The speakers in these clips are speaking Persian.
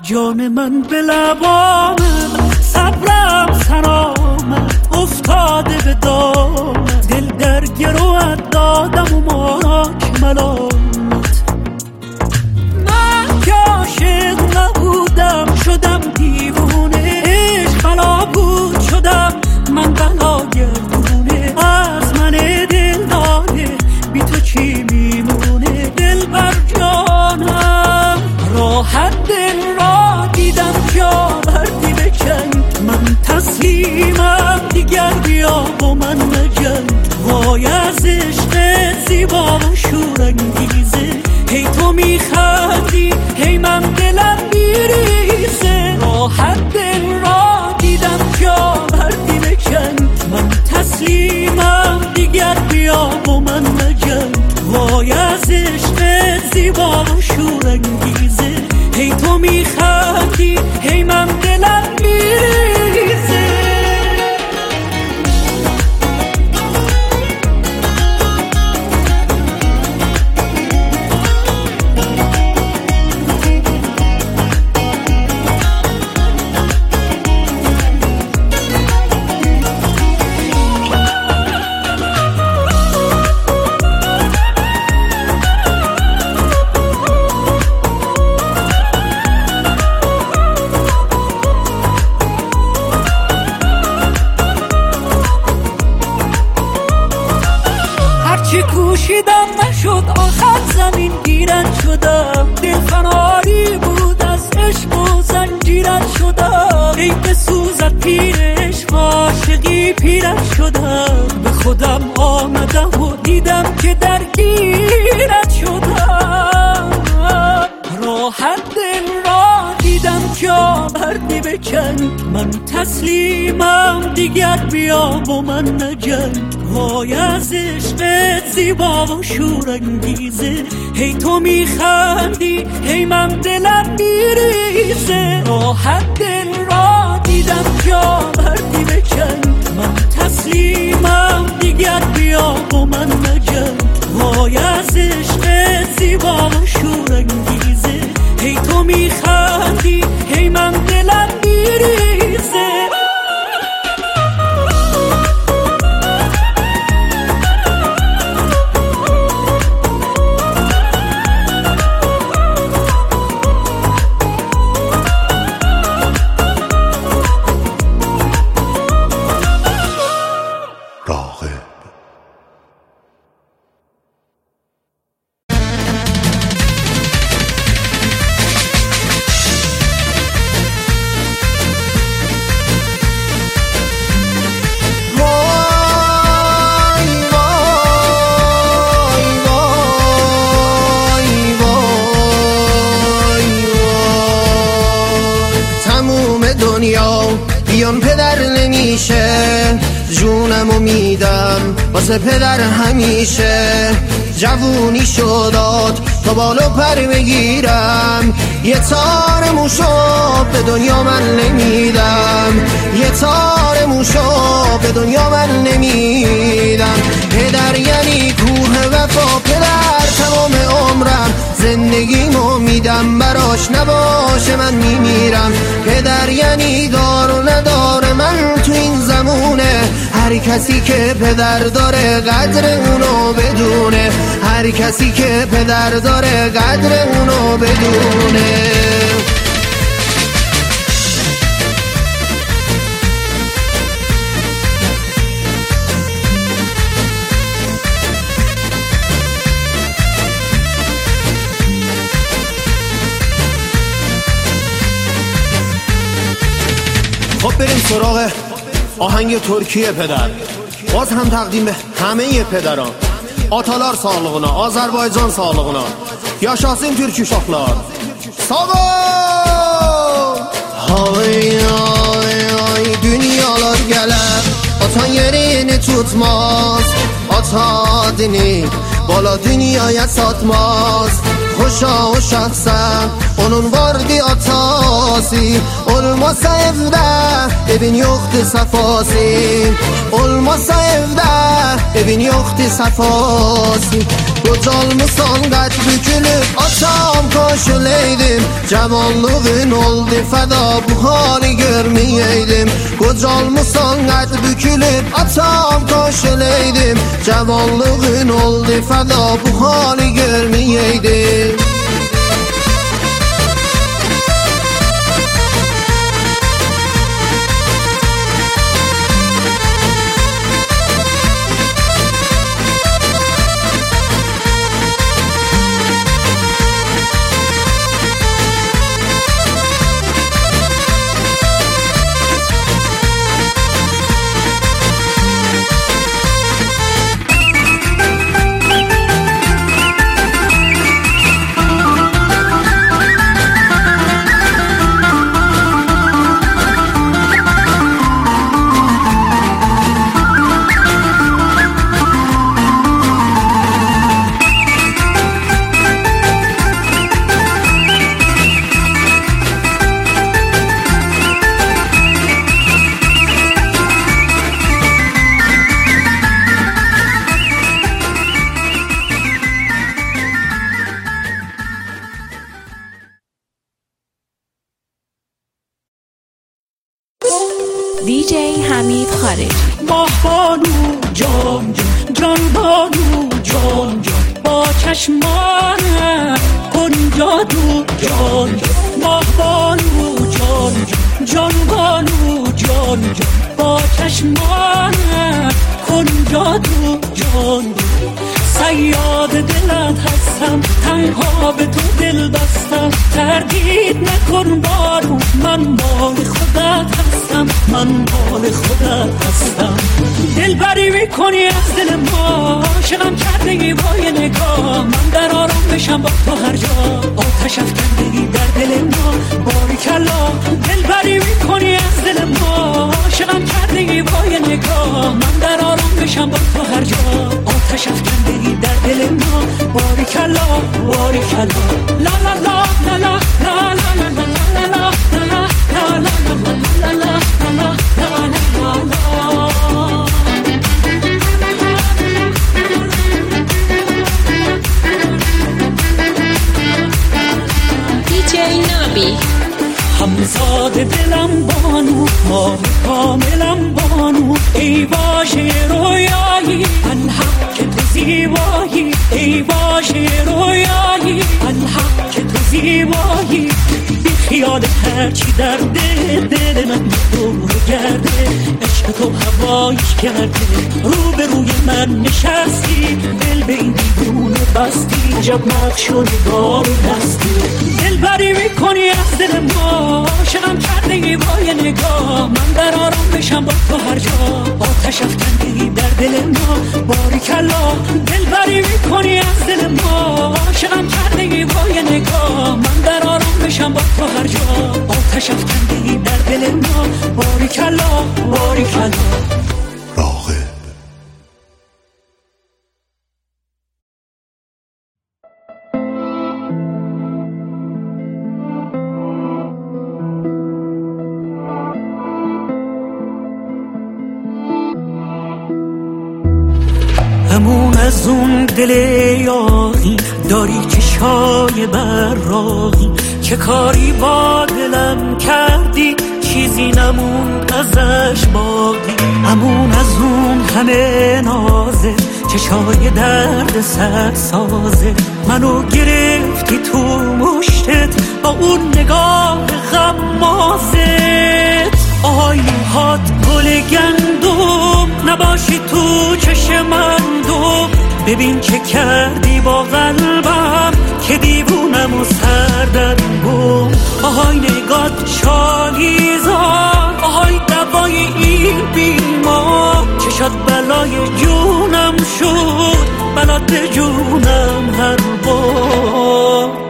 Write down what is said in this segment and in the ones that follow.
جان من به لبام صبرم سرآمد افتاده به دام دل در گروت دادم و ماک ملامت من که عاشق نبودم شدم دیوونه عشق بلا بود شدم من بلا گردونه از من دل داده بی تو چی میمونه دل بر جانم راحت دل را دیدم جا بردی بکن من تسلیمم دیگر بیا با من نجنگ وای از عشق زیبا و شورانگیزه هی تو میخندی هی من دلم میریزه راحت دل را دیدم جا بردی بکن من تسلیمم دیگر بیا با من نجنگ وای از عشق زیبا و شورانگیزه هی تو میخندی هی من دلم میریزه کوشیدم نشد آخر زمین گیرت شدم دل فناری بود از عشق و زنجیرت شدم ای بسوزد پیر عشق عاشقی پیرت شدم به خودم آمدم و دیدم که درگیرت شدم راحت دل را دیدم جا بردی بکن من تسلیمم دیگر بیا با من نجنگ وای از عشق زیبا و شورانگیزه هی تو میخندی هی من دلم میریزه راحت دل را دیدم جا بردی بکن من تسلیمم دیگر بیا با من نجنگ وای از عشق زیبا و شورانگیزه هی تو میخندی هی من دلم میریزه بیان پدر نمیشه جونمو میدم واسه پدر همیشه جوونی شداد تا بالا پر بگیرم یه تار موشو به دنیا من نمیدم یه تار موشو به دنیا من نمیدم پدر یعنی کوه وفا پدر تمام عمرم زندگیمو میدم براش نباشه من میمیرم پدر یعنی دار و نداره من تو این زمونه هر کسی که پدر داره قدر اونو بدونه هر کسی که پدر داره قدر اونو بدونه خب بریم سراغ آهنگ ترکیه پدر باز هم تقدیم به همه پدران Atalar sağlığına, Azərbaycan sağlığına. Yaşasın türk uşaqlar. Sağ ol! Ay ay ay dünyalar gələr, atan yerini tutmaz. Ata adını bala dünyaya satmaz. Hoşa uşaqsan, onun vardı atası. Olmasa evdə, evin yoxdur safası. Olmasa evdə, ببین یختی صفاسی Qocal mısan qət bükülüb Açam koşuleydim Cavanlığın oldu fəda Bu hali görməyeydim Qocal mısan qət bükülüb Açam koşuleydim Cavanlığın oldu fəda Bu hali görməyeydim DJ حمید خارجی ماه بانو جان جان جان بانو جان جان با چشمانم کن جادو جان جان ماه بانو جان جان جان بانو جان جان با چشمانم کن جادو جان جان صیاد دلت هستم تنها به تو دل بستم تردید نکن بارو من مال خودت هستم من مال خودت هستم دل بری میکنی از دل ما عاشقم کردگی با یه نگاه من در آرام بشم با تو هر جا آتش افکندگی در دل ما باریکلا دل بری میکنی از دل ما عاشقم کردگی با یه نگاه من در آرام بشم با تو هر جا آتش افکندگی در دل ما باریکلا باریکلا لا لا لا لا لا لا لا لا لا لا لا لا همزاد دلم بانو ماه کاملم بانو ای واژه رویایی الحق که تو زیبایی ای واژه رویایی الحق که تو زیبایی بی خیال هرچی در دل من دور گرده عشق تو هوایش کرده رو به روی من نشستی دل به این دیوونه بستی عجب نقش و نگار دستی دل بری میکنی از دل ما عاشقم کردگی با یه نگاه من در آرام بشم با تو هر جا آتش افکندگی در دل ما باریکلا دل بری میکنی از دل ما عاشقم کردگی با یه نگاه من در آرام بشم با تو هر جا آتش افکندگی در دل ما باریکلا باریکلا راغب همون از اون دل یاغی داری چشای براقی چه کاری با دلم کردی چیزی نمون ازش باقی همون از اون همه نازه چشای درد سر سازه منو گرفتی تو مشتت با اون نگاه غمازت آهای موهات گل گندم نباشی تو چشم من دو ببین چه کردی با قلبم که دیوونم و سردم بوم آهای نگات چالیزار آهای دوای این بیمار چشات بلای جونم شد بلات جونم هر بار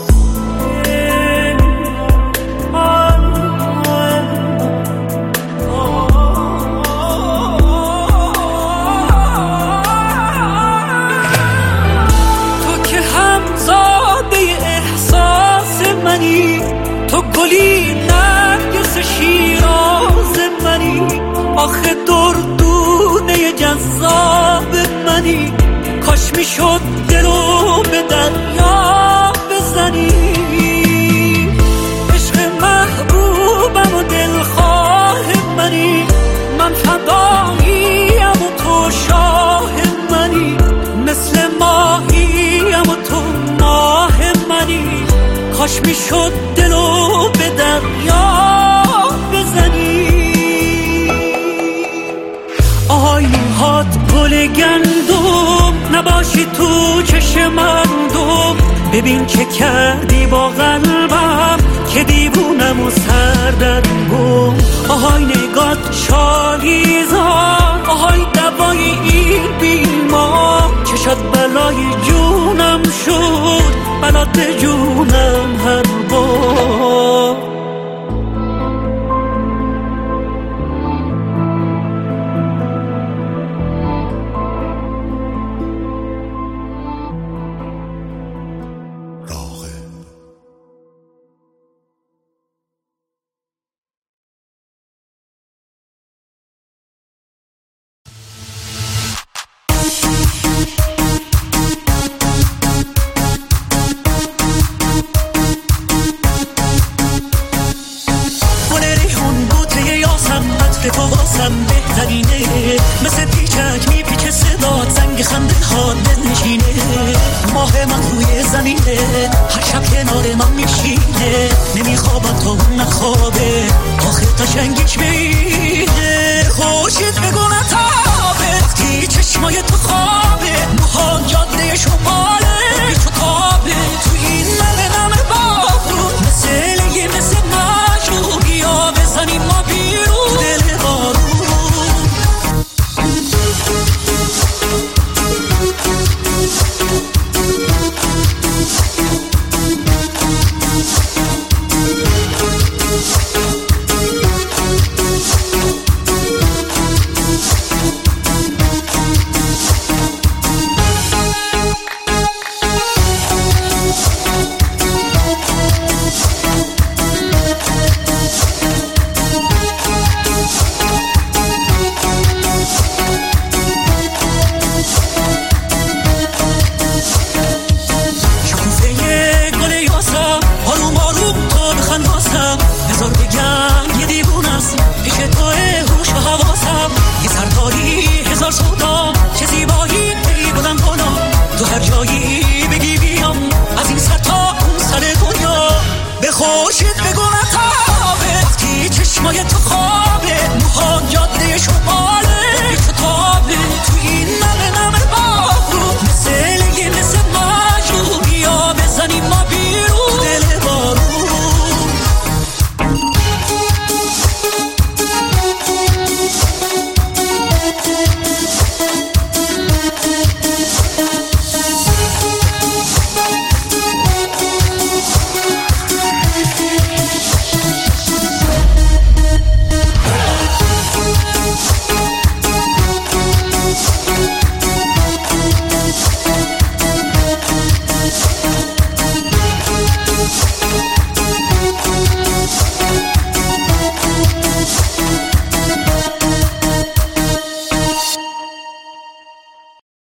تو گلی نرگس شیراز منی آخه دردونه جذاب منی، کاش میشد دلو به دریا بزنی. عشق محبوبم و دلخواه منی، من فداییم و تو شاه منی. مثل ماهیم و تو ماه منی، کاش میشد دلو به دریا بزنی. آهای موهات گل گندم، نباشی تو چشمندم. ببین که کردی با قلبم که دیوونم و سردرگم. آهای نگات شالیزان، آهای دوای این بیمار. چشات بلای جونم شد، بلات جونم هر بار. مثل پیچک میپیچه صدات، زنگ خنده ها دل نشینه. ماه من روی زمینه، هر شب کنار من میشینه. نمیخوابم تا اون نخوابه، آخه قشنگیش بینه.